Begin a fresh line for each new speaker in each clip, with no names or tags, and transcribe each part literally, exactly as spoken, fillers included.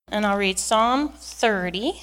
And I'll read Psalm thirty.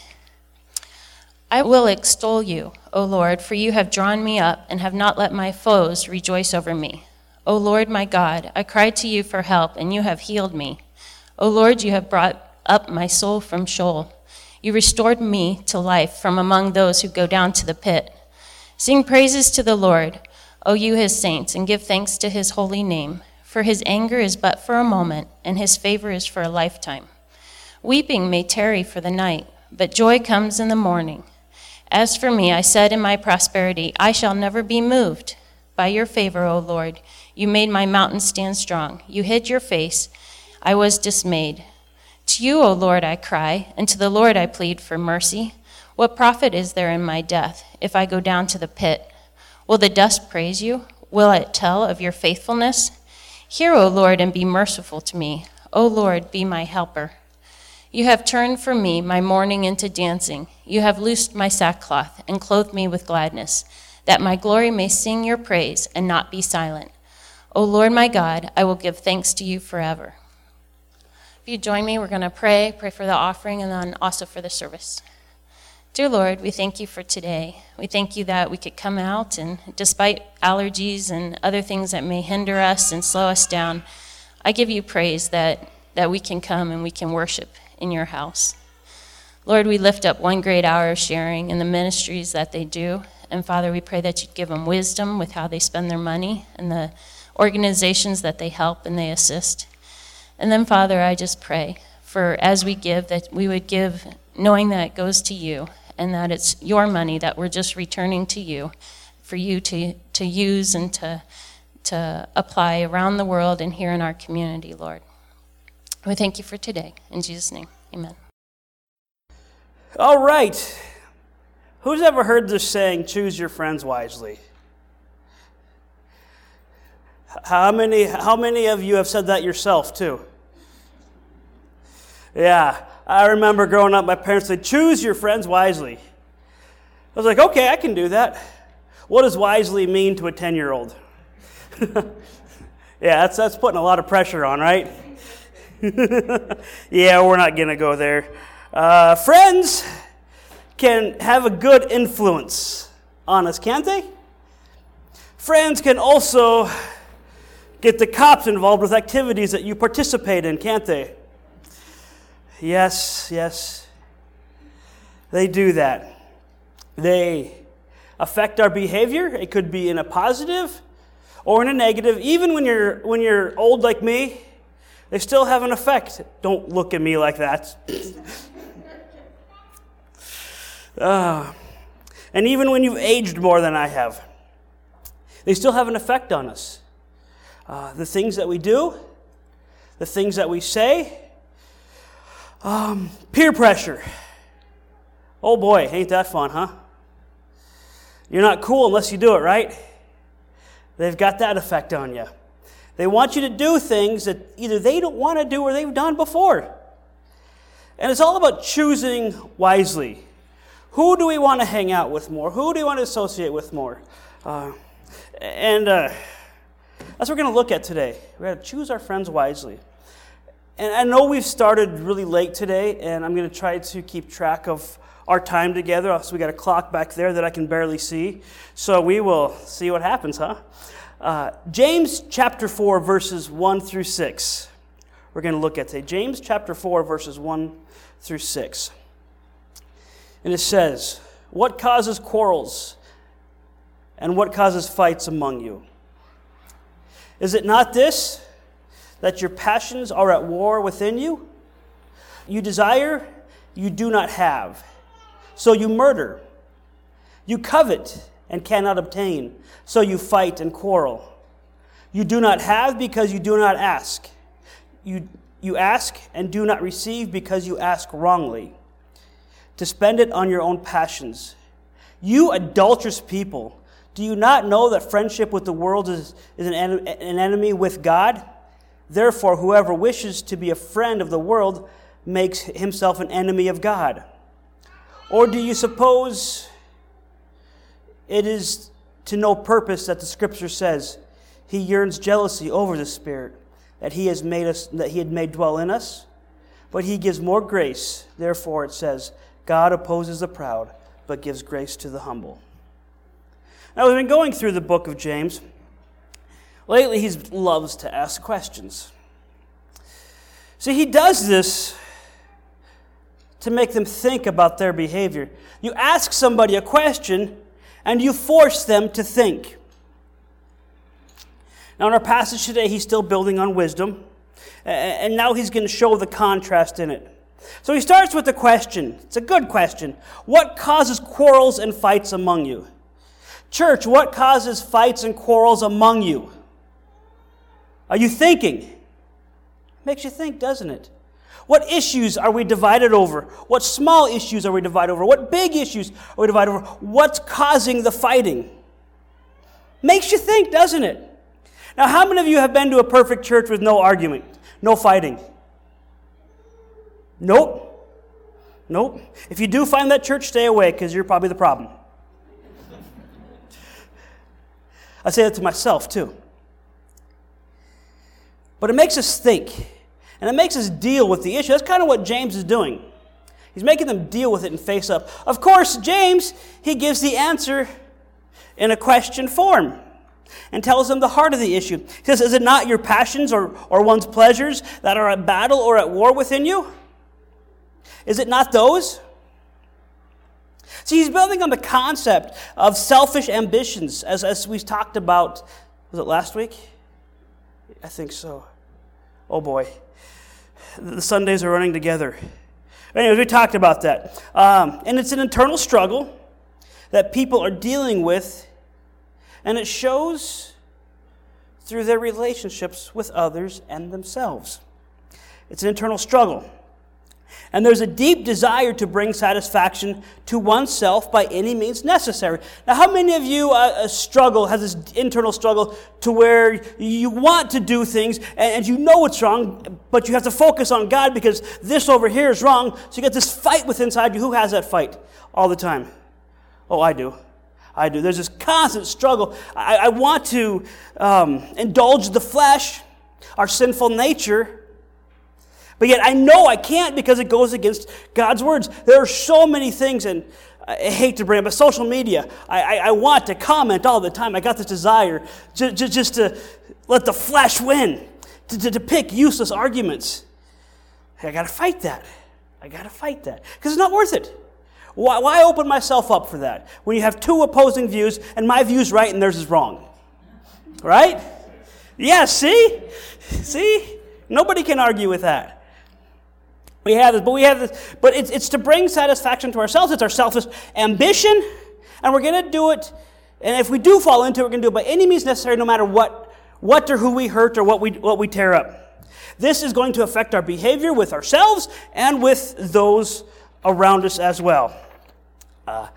I will extol you, O Lord, for you have drawn me up and have not let my foes rejoice over me. O Lord my God, I cried to you for help, and you have healed me. O Lord, you have brought up my soul from Sheol. You restored me to life from among those who go down to the pit. Sing praises to the Lord, O you his saints, and give thanks to his holy name. For his anger is but for a moment, and his favor is for a lifetime. Weeping may tarry for the night, but joy comes in the morning. As for me, I said in my prosperity, I shall never be moved. By your favor, O Lord, you made my mountain stand strong. You hid your face. I was dismayed. To you, O Lord, I cry, and to the Lord I plead for mercy. What profit is there in my death if I go down to the pit? Will the dust praise you? Will it tell of your faithfulness? Hear, O Lord, and be merciful to me. O Lord, be my helper. You have turned for me my mourning into dancing. You have loosed my sackcloth and clothed me with gladness, that my glory may sing your praise and not be silent. O Lord my God, I will give thanks to you forever. If you join me, we're going to pray, pray for the offering, and then also for the service. Dear Lord, we thank you for today. We thank you that we could come out, and despite allergies and other things that may hinder us and slow us down, I give you praise that, that we can come and we can worship in your house. Lord, we lift up One Great Hour of Sharing and the ministries that they do. And Father, we pray that you'd give them wisdom with how they spend their money and the organizations that they help and they assist. And then, Father, I just pray for as we give, that we would give knowing that it goes to you and that it's your money that we're just returning to you for you to, to use and to, to apply around the world and here in our community, Lord. We thank you for today. In Jesus' name, amen.
All right. Who's ever heard this saying, choose your friends wisely? How many, how many of you have said that yourself, too? Yeah. I remember growing up, my parents said, choose your friends wisely. I was like, okay, I can do that. What does wisely mean to a ten-year-old? Yeah, that's, that's putting a lot of pressure on, right? Yeah, we're not going to go there. Uh, friends can have a good influence on us, can't they? Friends can also get the cops involved with activities that you participate in, can't they? Yes, yes. They do that. They affect our behavior. It could be in a positive or in a negative. Even when you're when you're old like me, they still have an effect. Don't look at me like that. uh, and even when you've aged more than I have, they still have an effect on us. Uh, the things that we do, the things that we say, um, peer pressure. Oh boy, ain't that fun, huh? You're not cool unless you do it, right? They've got that effect on you. They want you to do things that either they don't want to do or they've done before. And it's all about choosing wisely. Who do we want to hang out with more? Who do we want to associate with more? Uh, and uh, that's what we're going to look at today. We're going to choose our friends wisely. And I know we've started really late today, and I'm going to try to keep track of our time together. So we got a clock back there that I can barely see. So we will see what happens, huh? Uh, James chapter four, verses one through six. We're going to look at today. James chapter four, verses one through six. And it says, "What causes quarrels and what causes fights among you? Is it not this, that your passions are at war within you? You desire, you do not have, so you murder. You covet and cannot obtain, so you fight and quarrel. You do not have because you do not ask. You, you ask and do not receive because you ask wrongly, to spend it on your own passions. You adulterous people, do you not know that friendship with the world is, is an, en- an enemy with God? Therefore, whoever wishes to be a friend of the world makes himself an enemy of God. Or do you suppose it is to no purpose that the Scripture says, he yearns jealousy over the Spirit that he has made us, that he had made dwell in us? but he gives more grace. Therefore, it says, God opposes the proud, but gives grace to the humble. Now, we've been going through the book of James. Lately, he loves to ask questions. See, he does this to make them think about their behavior. You ask somebody a question, and you force them to think. Now, in our passage today, he's still building on wisdom, and now he's going to show the contrast in it. So he starts with the question. It's a good question. What causes quarrels and fights among you? Church, what causes fights and quarrels among you? Are you thinking? Makes you think, doesn't it? What issues are we divided over? What small issues are we divided over? What big issues are we divided over? What's causing the fighting? Makes you think, doesn't it? Now, how many of you have been to a perfect church with no argument, no fighting? Nope. Nope. If you do find that church, stay away, because you're probably the problem. I say that to myself, too. But it makes us think. And it makes us deal with the issue. That's kind of what James is doing. He's making them deal with it and face up. Of course, James, he gives the answer in a question form and tells them the heart of the issue. He says, is it not your passions or, or one's pleasures that are at battle or at war within you? Is it not those? See, he's building on the concept of selfish ambitions, as, as we talked about, was it last week? I think so. Oh boy. The Sundays are running together. Anyways, we talked about that. Um, and it's an internal struggle that people are dealing with, and it shows through their relationships with others and themselves. It's an internal struggle. And there's a deep desire to bring satisfaction to oneself by any means necessary. Now, how many of you uh, struggle, has this internal struggle to where you want to do things and, and you know it's wrong, but you have to focus on God because this over here is wrong, so you get this fight within inside you. Who has that fight all the time? Oh, I do. I do. There's this constant struggle. I, I want to um, indulge the flesh, our sinful nature, but yet I know I can't because it goes against God's words. There are so many things, and I hate to bring up, but social media, I, I, I want to comment all the time. I got this desire just, just to let the flesh win, to, to, to pick useless arguments. Hey, I got to fight that. I got to fight that because it's not worth it. Why, why open myself up for that when you have two opposing views and my view's right and theirs is wrong? Right? Yeah, see? See? Nobody can argue with that. We have this, but we have this, but it's it's to bring satisfaction to ourselves. It's our selfish ambition, and we're going to do it. And if we do fall into it, we're going to do it by any means necessary, no matter what, what or who we hurt or what we what we tear up. This is going to affect our behavior with ourselves and with those around us as well. Uh,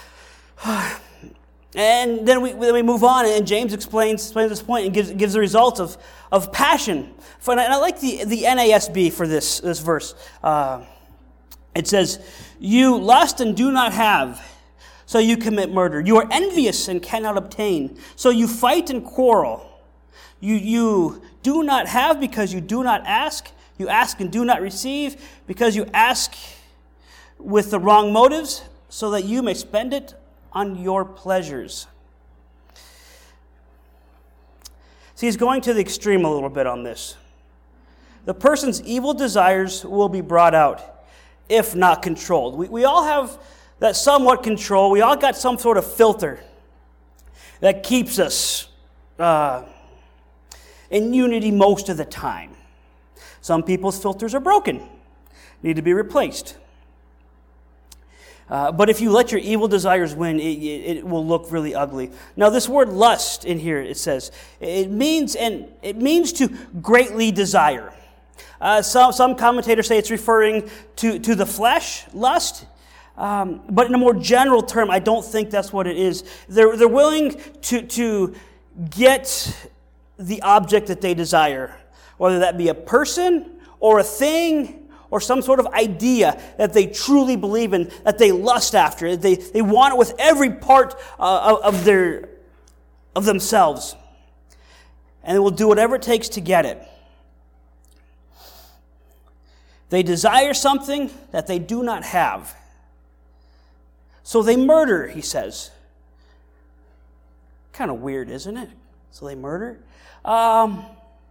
and then we then we move on, and James explains explains this point and gives gives the results of of passion. And I like the, the N A S B for this, this verse. Uh, it says, you lust and do not have, so you commit murder. You are envious and cannot obtain, so you fight and quarrel. You, you do not have because you do not ask. You ask and do not receive because you ask with the wrong motives, so that you may spend it on your pleasures. See, he's going to the extreme a little bit on this. The person's evil desires will be brought out, if not controlled. We, we all have that somewhat control. We all got some sort of filter that keeps us uh, in unity most of the time. Some people's filters are broken, need to be replaced. Uh, but if you let your evil desires win, it, it, it will look really ugly. Now, this word lust in here, it says, it means and it means to greatly desire. Uh, some some commentators say it's referring to, to the flesh, lust. Um, but in a more general term, I don't think that's what it is. They're they're willing to to get the object that they desire, whether that be a person or a thing, or some sort of idea that they truly believe in, that they lust after. They, they want it with every part uh, of their of themselves. And they will do whatever it takes to get it. They desire something that they do not have. So they murder, he says. Kind of weird, isn't it? So they murder. Um,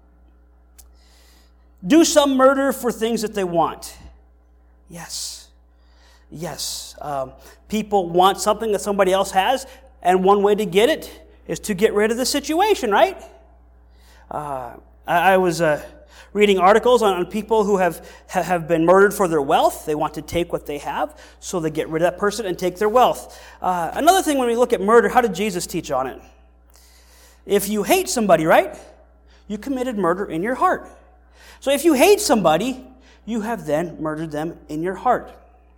do some murder for things that they want. Yes. Yes. Um, people want something that somebody else has, and one way to get it is to get rid of the situation, right? Uh, I, I was uh, reading articles on, on people who have, have been murdered for their wealth. They want to take what they have, so they get rid of that person and take their wealth. Uh, another thing when we look at murder, how did Jesus teach on it? If you hate somebody, right, you committed murder in your heart. So if you hate somebody, you have then murdered them in your heart.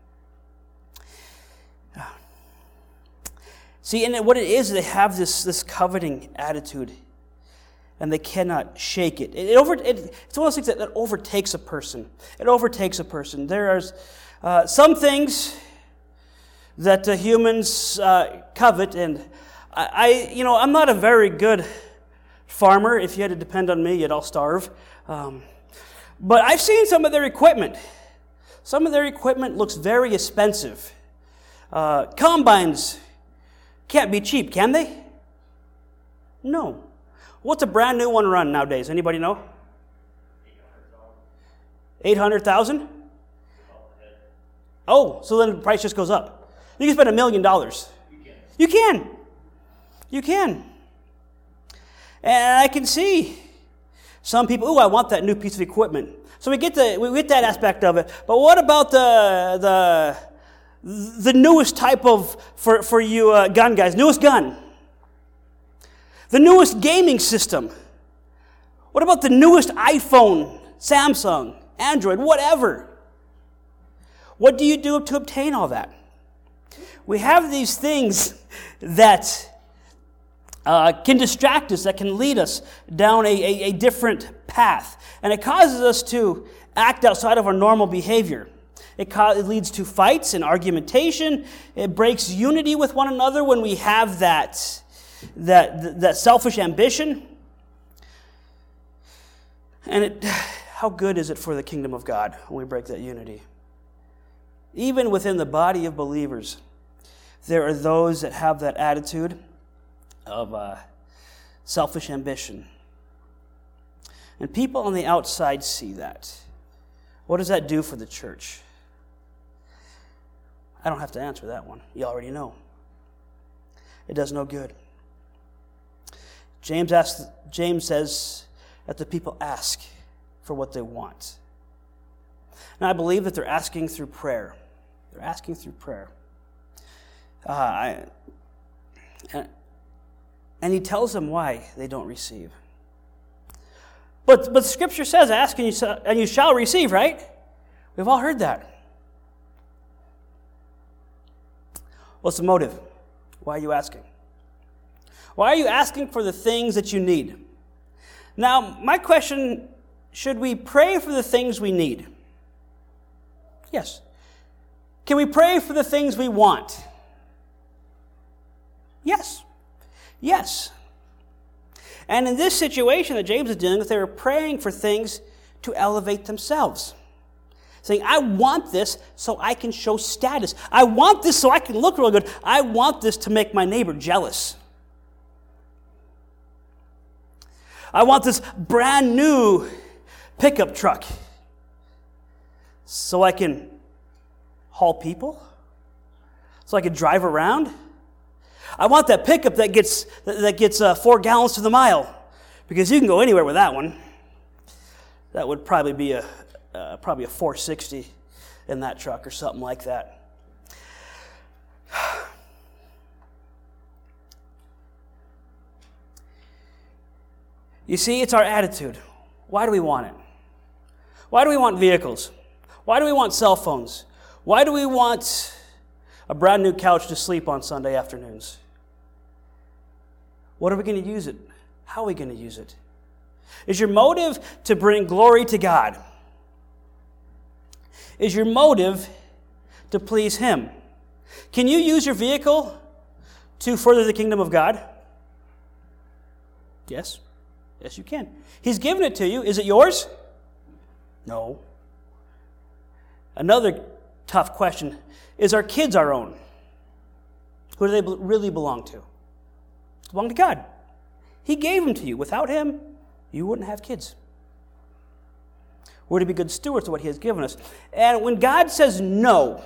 See, and what it is, they have this, this coveting attitude, and they cannot shake it. It, it, over, it it's one of those things that, that overtakes a person. It overtakes a person. There are uh, some things that uh, humans uh, covet, and I, I, you know, I'm not a very good farmer. If you had to depend on me, you'd all starve. Um, but I've seen some of their equipment. Some of their equipment looks very expensive. Uh, combines can't be cheap, can they? No. What's a brand new one run nowadays? Anybody know? eight hundred thousand? Oh, so then the price just goes up. You can spend a million dollars. You can. You can. And I can see some people, ooh, I want that new piece of equipment. So we get the we get that aspect of it. But what about the the the newest type of, for, for you uh, gun guys, newest gun? The newest gaming system. What about the newest iPhone, Samsung, Android, whatever? What do you do to obtain all that? We have these things that uh, can distract us, that can lead us down a, a, a different path. And it causes us to act outside of our normal behavior. It, co- it leads to fights and argumentation. It breaks unity with one another when we have that, that, that selfish ambition. And it, how good is it for the kingdom of God when we break that unity? Even within the body of believers, there are those that have that attitude of uh, selfish ambition. And people on the outside see that. What does that do for the church? I don't have to answer that one. You already know. It does no good. James asks, James says that the people ask for what they want. And I believe that they're asking through prayer. They're asking through prayer. Uh, I, and, and he tells them why they don't receive. But but Scripture says, ask and you, and you shall receive, right? We've all heard that. What's the motive? Why are you asking? Why are you asking for the things that you need? Now, my question, should we pray for the things we need? Yes. Can we pray for the things we want? Yes. Yes. And in this situation that James is dealing with, they were praying for things to elevate themselves. Saying, I want this so I can show status. I want this so I can look real good. I want this to make my neighbor jealous. I want this brand new pickup truck so I can haul people, so I can drive around. I want that pickup that gets that gets uh, four gallons to the mile, because you can go anywhere with that one. That would probably be a uh, probably a four sixty in that truck or something like that. You see, it's our attitude. Why do we want it? Why do we want vehicles? Why do we want cell phones? Why do we want a brand new couch to sleep on Sunday afternoons? What are we going to use it? How are we going to use it? Is your motive to bring glory to God? Is your motive to please Him? Can you use your vehicle to further the kingdom of God? Yes. Yes, you can. He's given it to you. Is it yours? No. Another tough question, is our kids our own? Who do they really belong to? They belong to God. He gave them to you. Without him, you wouldn't have kids. We're to be good stewards of what he has given us. And when God says no,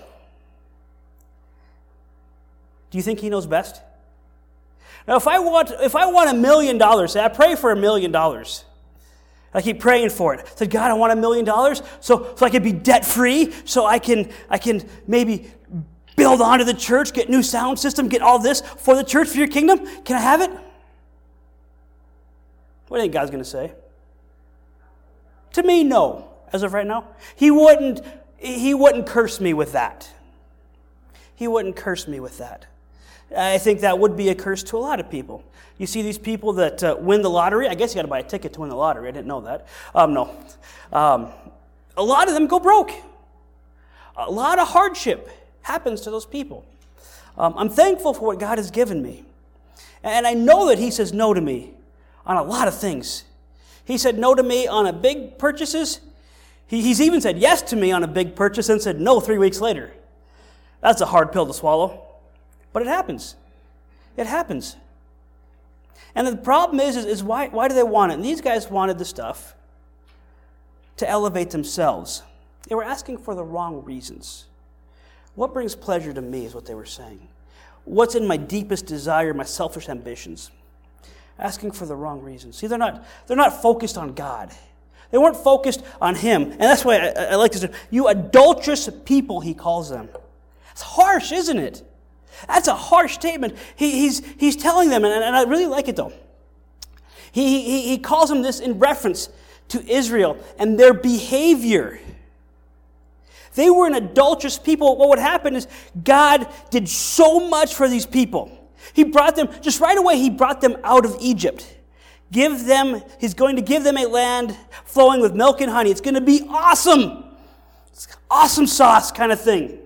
do you think he knows best? Now, if I want, if I want a million dollars, say I pray for a million dollars. I keep praying for it. I said, God, I want a million dollars so so I can be debt-free, so I can I can maybe build onto the church, get new sound system, get all this for the church, for your kingdom. Can I have it? What do you think God's going to say? To me, no. As of right now, He wouldn't. He wouldn't curse me with that. He wouldn't curse me with that. I think that would be a curse to a lot of people. You see these people that uh, win the lottery. I guess you got to buy a ticket to win the lottery. I didn't know that. Um, no. Um, a lot of them go broke. A lot of hardship happens to those people. Um, I'm thankful for what God has given me. And I know that He says no to me on a lot of things. He said no to me on a big purchases. He, he's even said yes to me on a big purchase and said no three weeks later. That's a hard pill to swallow. But it happens. It happens. And the problem is, is, is why, why do they want it? And these guys wanted the stuff to elevate themselves. They were asking for the wrong reasons. What brings pleasure to me is what they were saying. What's in my deepest desire, my selfish ambitions? Asking for the wrong reasons. See, they're not, they're not focused on God. They weren't focused on Him. And that's why I, I like this. You adulterous people, He calls them. It's harsh, isn't it? That's a harsh statement. He, he's, he's telling them, and, and I really like it though. He, he, he calls them this in reference to Israel and their behavior. They were an adulterous people. What would happen is God did so much for these people. He brought them, just right away, He brought them out of Egypt. Give them, He's going to give them a land flowing with milk and honey. It's going to be awesome. It's awesome sauce kind of thing.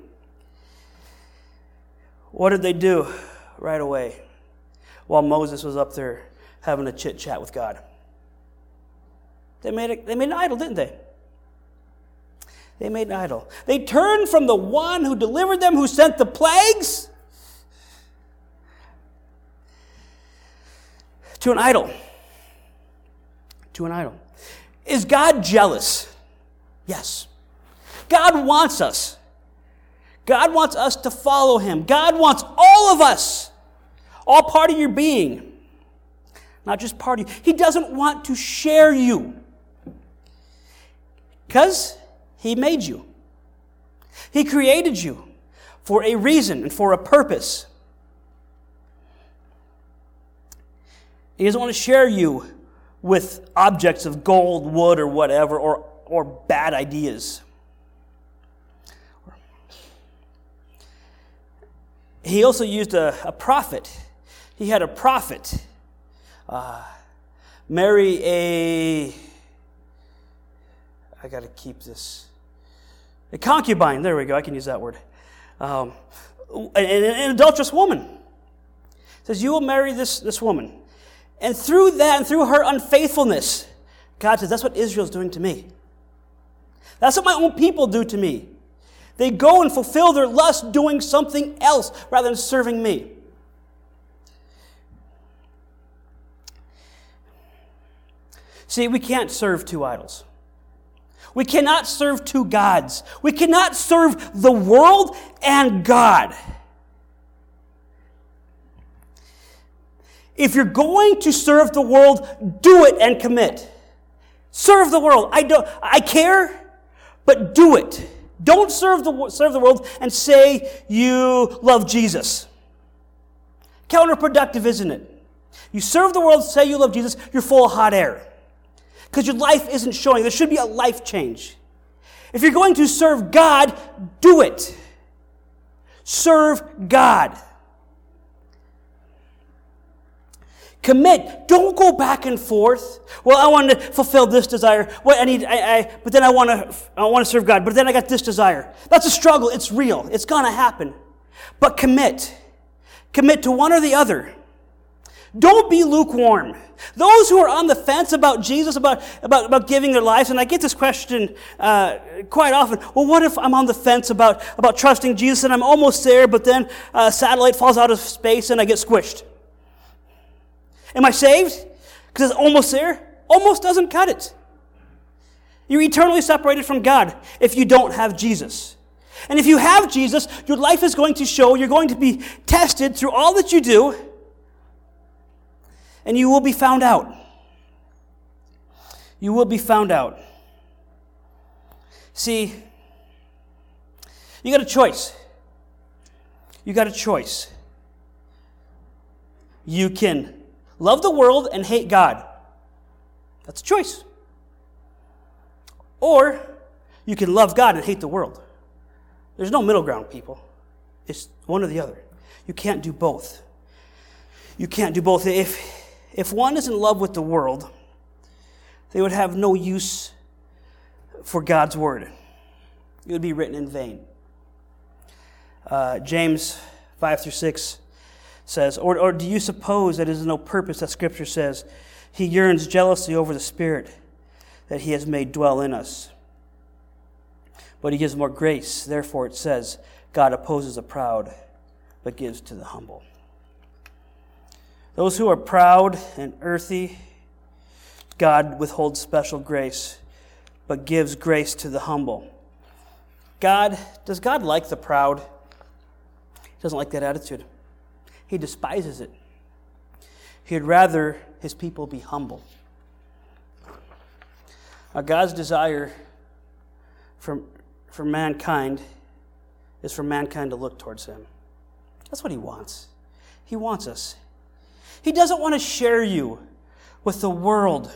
What did they do right away while Moses was up there having a chit-chat with God? They made, a, they made an idol, didn't they? They made an idol. They turned from the one who delivered them, who sent the plagues, to an idol. To an idol. Is God jealous? Yes. God wants us. God wants us to follow Him. God wants all of us, all part of your being, not just part of you. He doesn't want to share you because He made you. He created you for a reason and for a purpose. He doesn't want to share you with objects of gold, wood, or whatever, or, or bad ideas. He also used a, a prophet. He had a prophet uh, marry a, I got to keep this, a concubine. There we go. I can use that word. Um, an, an adulterous woman. It says, you will marry this, this woman. And through that and through her unfaithfulness, God says, that's what Israel's doing to me. That's what my own people do to me. They go and fulfill their lust doing something else rather than serving me. See, we can't serve two idols. We cannot serve two gods. We cannot serve the world and God. If you're going to serve the world, do it and commit. Serve the world. I don't. I care, but do it. Don't serve the serve the world and say you love Jesus. Counterproductive, isn't it? You serve the world, say you love Jesus, you're full of hot air. Because your life isn't showing. There should be a life change. If you're going to serve God, do it. Serve God. Commit. Don't go back and forth. Well, I want to fulfill this desire. Well, I need. I, I. But then I want to. I want to serve God. But then I got this desire. That's a struggle. It's real. It's gonna happen. But commit. Commit to one or the other. Don't be lukewarm. Those who are on the fence about Jesus, about, about, about giving their lives, and I get this question uh, quite often, well, what if I'm on the fence about, about trusting Jesus and I'm almost there, but then a satellite falls out of space and I get squished? Am I saved? Because it's almost there? Almost doesn't cut it. You're eternally separated from God if you don't have Jesus. And if you have Jesus, your life is going to show, you're going to be tested through all that you do, and you will be found out. You will be found out. See, you got a choice. You got a choice. You can love the world and hate God. That's a choice. Or you can love God and hate the world. There's no middle ground, people. It's one or the other. You can't do both. You can't do both. If If one is in love with the world, they would have no use for God's word. It would be written in vain. Uh, James five through six says, or, or do you suppose that it is no purpose that Scripture says, he yearns jealously over the Spirit that he has made dwell in us? But he gives more grace. Therefore it says, God opposes the proud, but gives to the humble. Those who are proud and earthy, God withholds special grace, but gives grace to the humble. God, does God like the proud? He doesn't like that attitude. He despises it. He'd rather his people be humble. Now, God's desire for, for mankind is for mankind to look towards him. That's what he wants. He wants us. He doesn't want to share you with the world.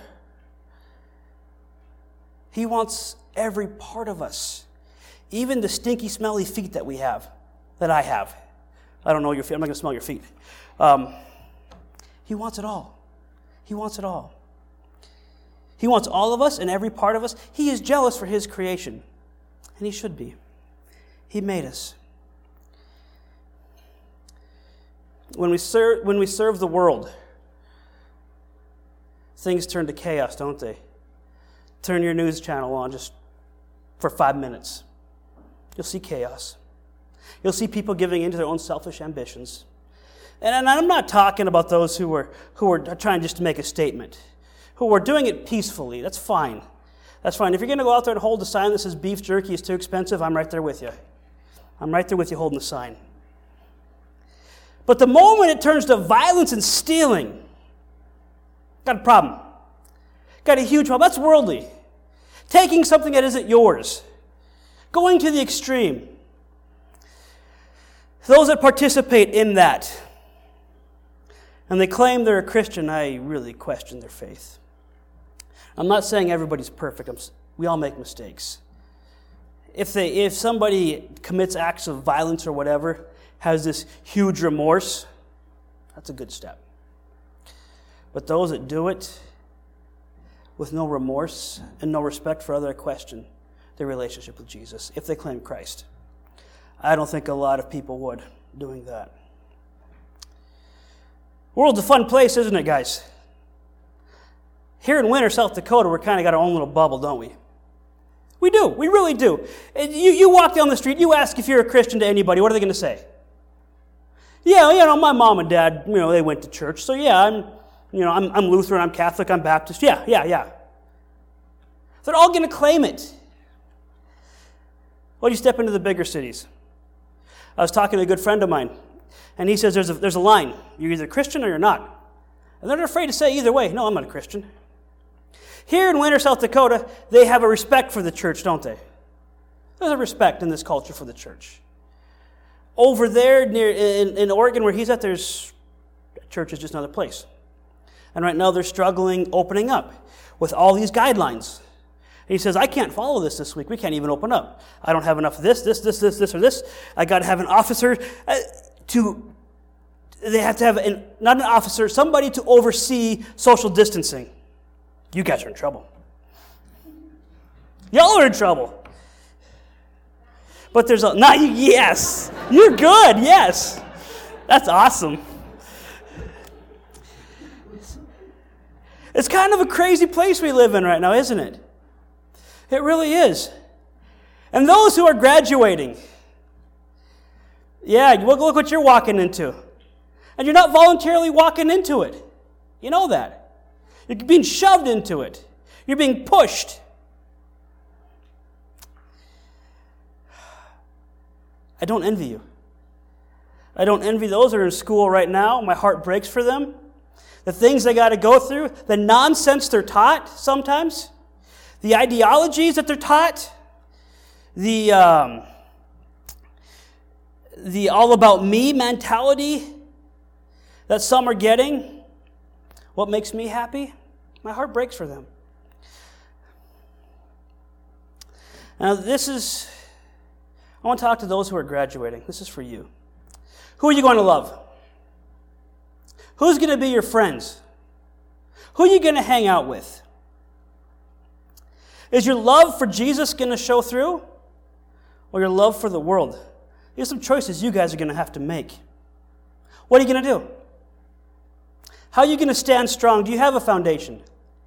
He wants every part of us, even the stinky, smelly feet that we have, that I have. I don't know your feet. I'm not going to smell your feet. Um, he wants it all. He wants it all. He wants all of us and every part of us. He is jealous for his creation, and he should be. He made us. When we serve, when we serve the world, things turn to chaos, don't they? Turn your news channel on just for five minutes. You'll see chaos. You'll see people giving in to their own selfish ambitions. And I'm not talking about those who are, who are trying just to make a statement, who are doing it peacefully. That's fine. That's fine. If you're going to go out there and hold a sign that says beef jerky is too expensive, I'm right there with you. I'm right there with you holding the sign. But the moment it turns to violence and stealing, got a problem. Got a huge problem. That's worldly. Taking something that isn't yours. Going to the extreme. Those that participate in that, and they claim they're a Christian, I really question their faith. I'm not saying everybody's perfect. I'm, we all make mistakes. If they, if somebody commits acts of violence or whatever, has this huge remorse, that's a good step. But those that do it with no remorse and no respect for other, question their relationship with Jesus if they claim Christ. I don't think a lot of people would doing that. The world's a fun place, isn't it, guys? Here in Winter, South Dakota, we're kind of got our own little bubble, don't we? We do. We really do. You, you walk down the street, you ask if you're a Christian to anybody, what are they going to say? Yeah, you know, my mom and dad, you know, they went to church, so yeah, I'm, you know, I'm, I'm Lutheran, I'm Catholic, I'm Baptist. Yeah, yeah, yeah. They're all going to claim it. Well, you step into the bigger cities. I was talking to a good friend of mine, and he says there's a, there's a line. You're either Christian or you're not. And they're afraid to say either way, no, I'm not a Christian. Here in Winter, South Dakota, they have a respect for the church, don't they? There's a respect in this culture for the church. Over there near in, in Oregon where he's at, there's church is just another place. And right now they're struggling opening up with all these guidelines. And he says, I can't follow this this week. We can't even open up. I don't have enough of this, this, this, this, this, or this. I got to have an officer uh, to, they have to have, an, not an officer, somebody to oversee social distancing. You guys are in trouble. Y'all are in trouble. But there's a, not, yes, you're good, yes. That's awesome. It's kind of a crazy place we live in right now, isn't it? It really is. And those who are graduating, yeah, look, look what you're walking into. And you're not voluntarily walking into it. You know that. You're being shoved into it. You're being pushed. I don't envy you. I don't envy those that are in school right now. My heart breaks for them. The things they got to go through, the nonsense they're taught sometimes, the ideologies that they're taught, the um, the all about me mentality that some are getting. What makes me happy? My heart breaks for them. Now this is, I want to talk to those who are graduating. This is for you. Who are you going to love? Who's going to be your friends? Who are you going to hang out with? Is your love for Jesus going to show through? Or your love for the world? There's some choices you guys are going to have to make. What are you going to do? How are you going to stand strong? Do you have a foundation?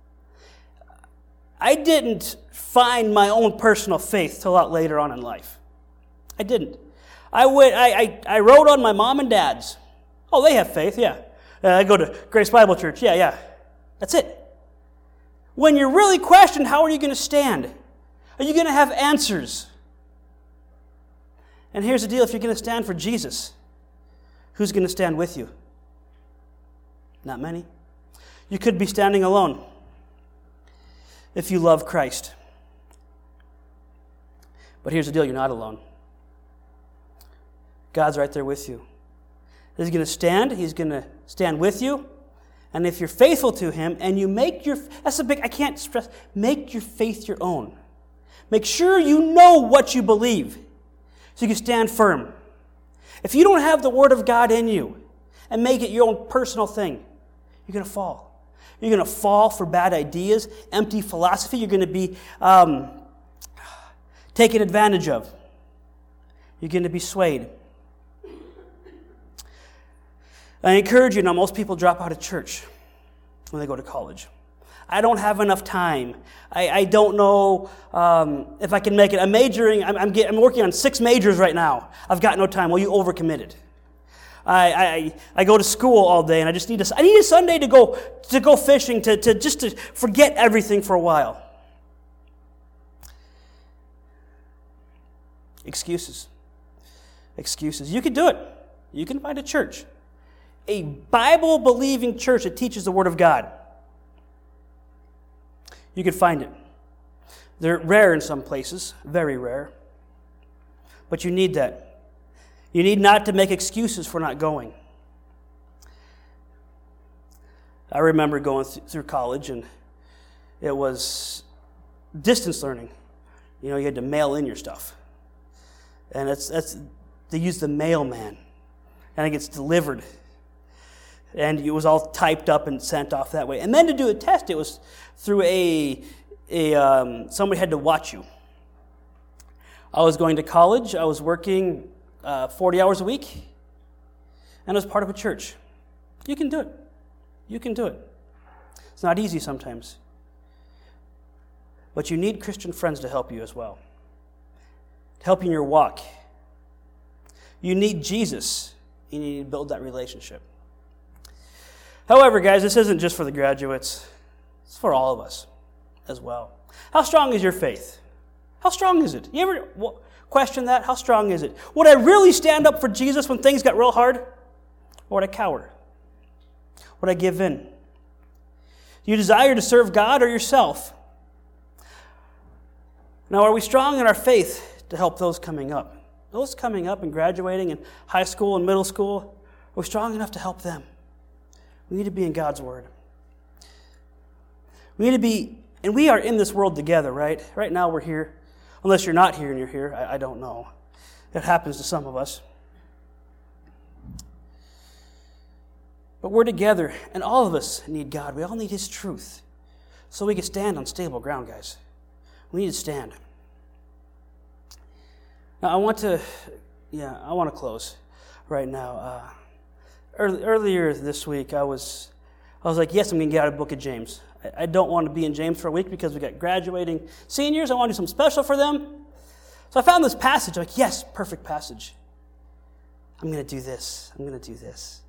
I didn't find my own personal faith till a lot later on in life. I didn't. I went. I, I, I wrote on my mom and dad's. Oh, they have faith, yeah. Uh, I go to Grace Bible Church, yeah, yeah. That's it. When you're really questioned, how are you going to stand? Are you going to have answers? And here's the deal, if you're going to stand for Jesus, who's going to stand with you? Not many. You could be standing alone if you love Christ. But here's the deal, you're not alone. God's right there with you. He's going to stand. He's going to stand with you. And if you're faithful to Him and you make your, that's a big, I can't stress, make your faith your own. Make sure you know what you believe so you can stand firm. If you don't have the Word of God in you and make it your own personal thing, you're going to fall. You're going to fall for bad ideas, empty philosophy. You're going to be um, taken advantage of. You're going to be swayed. I encourage you, now most people drop out of church when they go to college. I don't have enough time. I, I don't know um, if I can make it. I'm majoring, I'm, I'm, get, I'm working on six majors right now. I've got no time. Well, you overcommitted. I, I I go to school all day and I just need a, I need a Sunday to go to go fishing, to, to just to forget everything for a while. Excuses. Excuses. You can do it. You can find a church. A Bible-believing church that teaches the Word of God. You can find it. They're rare in some places, very rare. But you need that. You need not to make excuses for not going. I remember going th- through college, and it was distance learning. You know, you had to mail in your stuff. And it's that's they use the mailman, and it gets delivered. And it was all typed up and sent off that way. And then to do a test, it was through a, a um, somebody had to watch you. I was going to college. I was working uh, forty hours a week. And I was part of a church. You can do it. You can do it. It's not easy sometimes. But you need Christian friends to help you as well. To help you in your walk. You need Jesus. You need to build that relationship. However, guys, this isn't just for the graduates. It's for all of us as well. How strong is your faith? How strong is it? You ever question that? How strong is it? Would I really stand up for Jesus when things got real hard? Or would I cower? Would I give in? Do you desire to serve God or yourself? Now, are we strong in our faith to help those coming up? Those coming up and graduating in high school and middle school, are we strong enough to help them? We need to be in God's Word. We need to be, and we are in this world together, right? Right now we're here. Unless you're not here and you're here, I, I don't know. That happens to some of us. But we're together, and all of us need God. We all need His truth. So we can stand on stable ground, guys. We need to stand. Now I want to, yeah, I want to close right now. Uh, Earlier this week, I was I was like, yes, I'm going to get out of the book of James. I, I don't want to be in James for a week because we got graduating seniors. I want to do something special for them. So I found this passage. I'm like, yes, perfect passage. I'm going to do this. I'm going to do this.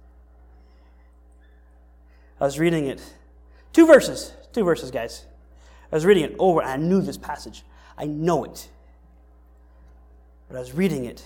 I was reading it. Two verses. Two verses, guys. I was reading it over, and I knew this passage. I know it. But I was reading it,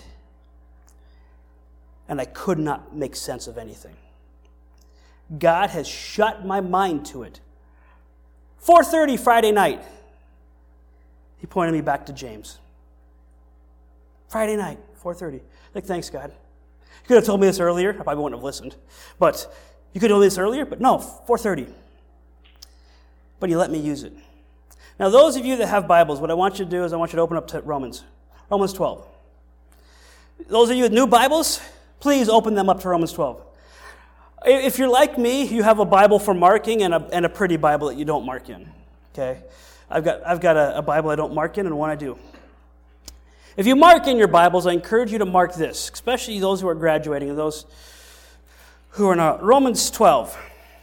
and I could not make sense of anything. God has shut my mind to it. four thirty Friday night, he pointed me back to James. Friday night, four thirty. Like, thanks, God. You could have told me this earlier. I probably wouldn't have listened. But you could have told me this earlier, but no, four thirty. But he let me use it. Now, those of you that have Bibles, what I want you to do is I want you to open up to Romans. Romans twelve. Those of you with new Bibles, please open them up to Romans twelve. If you're like me, you have a Bible for marking and a, and a pretty Bible that you don't mark in. Okay? I've got, I've got a, a Bible I don't mark in and one I do. If you mark in your Bibles, I encourage you to mark this, especially those who are graduating and those who are not. Romans twelve.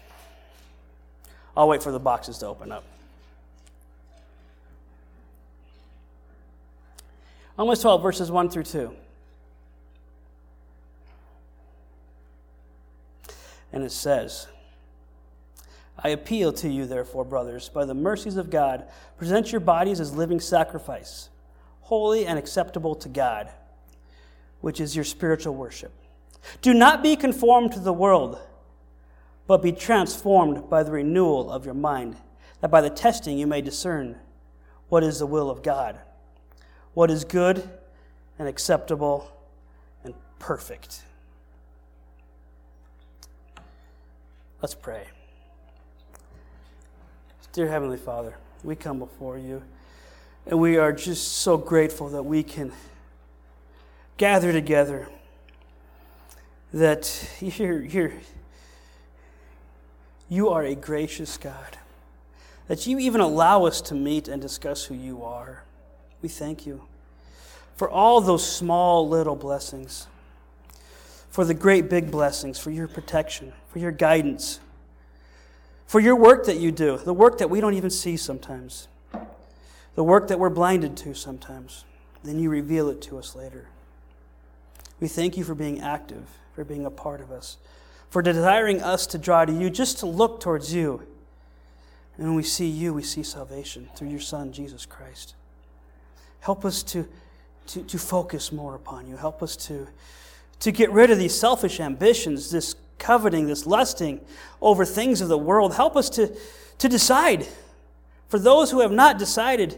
I'll wait for the boxes to open up. Romans twelve, verses one through two. And it says, I appeal to you, therefore, brothers, by the mercies of God, present your bodies as living sacrifice, holy and acceptable to God, which is your spiritual worship. Do not be conformed to the world, but be transformed by the renewal of your mind, that by the testing you may discern what is the will of God, what is good and acceptable and perfect. Let's pray. Dear Heavenly Father, we come before you, and we are just so grateful that we can gather together, that you're, you're, you are a gracious God, that you even allow us to meet and discuss who you are. We thank you for all those small little blessings, for the great big blessings, for your protection, for your guidance, for your work that you do, the work that we don't even see sometimes, the work that we're blinded to sometimes. Then you reveal it to us later. We thank you for being active, for being a part of us, for desiring us to draw to you, just to look towards you. And when we see you, we see salvation through your Son, Jesus Christ. Help us to, to, to focus more upon you. Help us to To get rid of these selfish ambitions, this coveting, this lusting over things of the world. Help us to, to decide. For those who have not decided,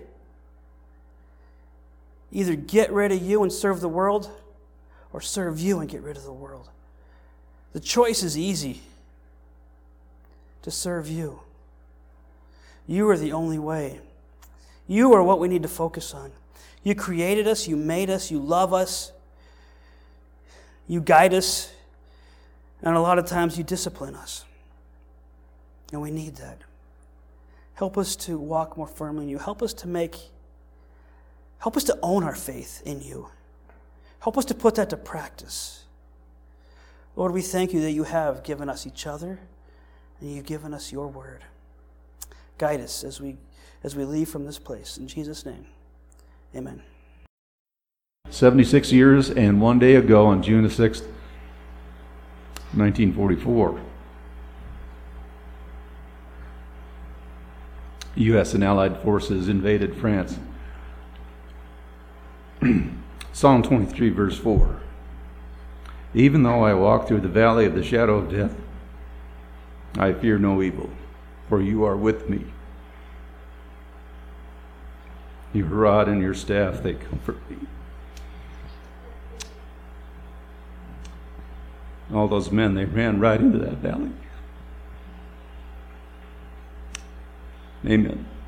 either get rid of you and serve the world, or serve you and get rid of the world. The choice is easy. To serve you. You are the only way. You are what we need to focus on. You created us, you made us, you love us. You guide us, and a lot of times you discipline us. And we need that. Help us to walk more firmly in you. Help us to make, help us to own our faith in you. Help us to put that to practice. Lord, we thank you that you have given us each other, and you've given us your word. Guide us as we, as we leave from this place. In Jesus' name, amen.
seventy-six years and one day ago on June the sixth, nineteen forty-four, U S and Allied forces invaded France. Psalm twenty-three, verse four. Even though I walk through the valley of the shadow of death, I fear no evil, for you are with me. Your rod and your staff, they comfort me. All those men, they ran right into that valley. Amen.